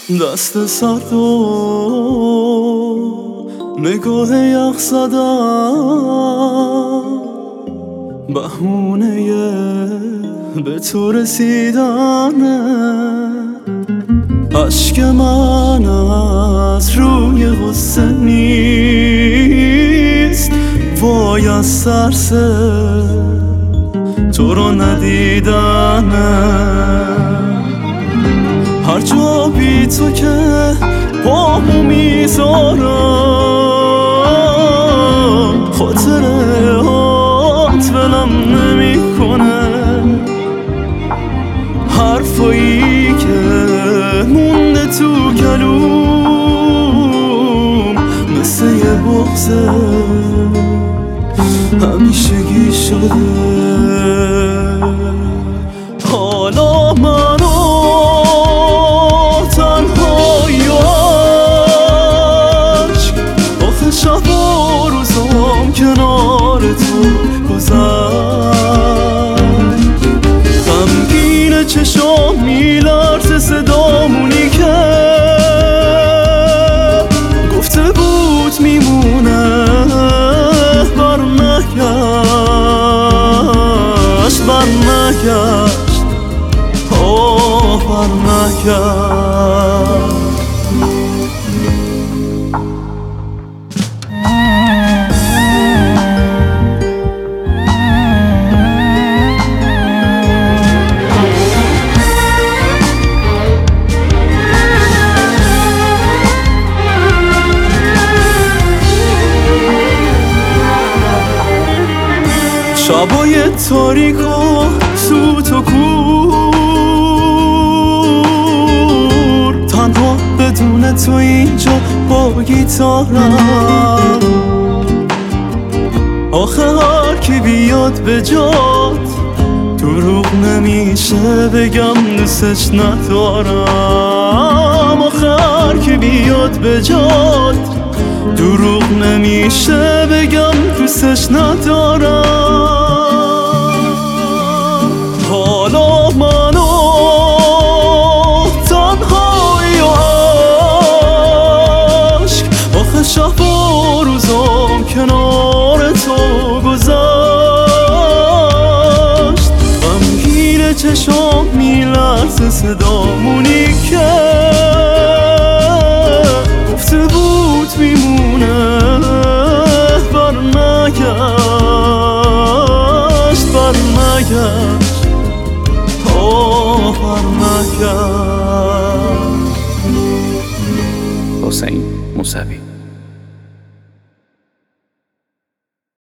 دست سرد و نگاه یخ زدن، بهونه به تو رسیدنه. عشق من از روی غصه نیست، وای از ترس تو رو ندیدنه. هر جا بی تو که پامو میذارم، خاطرات ولم نمی کنه. حرفایی که مونده تو گلوم مثل یه بغضه همیشگی شده. حالا منو تنهایی و عشق، آخه شب و روزام کنار تو گذشت. غمگین چشام میلرزه صدامونی که گفته بود میمونه، برنگشت برنگشت. شبای تاریک و سوت و کور، تنها بدون تو اینجا با گیتارم. آخه هر کی بیاد به جات دروغ نمیشه بگم دوستش ندارم. آخه هر کی بیاد به جات دروغ نمیشه بگم دوستش ندارم. حالا منو تنهایی و عشق، آخه شب و روزام کنار تو گذشت. غمگین چشام میلرزه صدامونی که گفته بود میمونه، برنگشت برنگشت.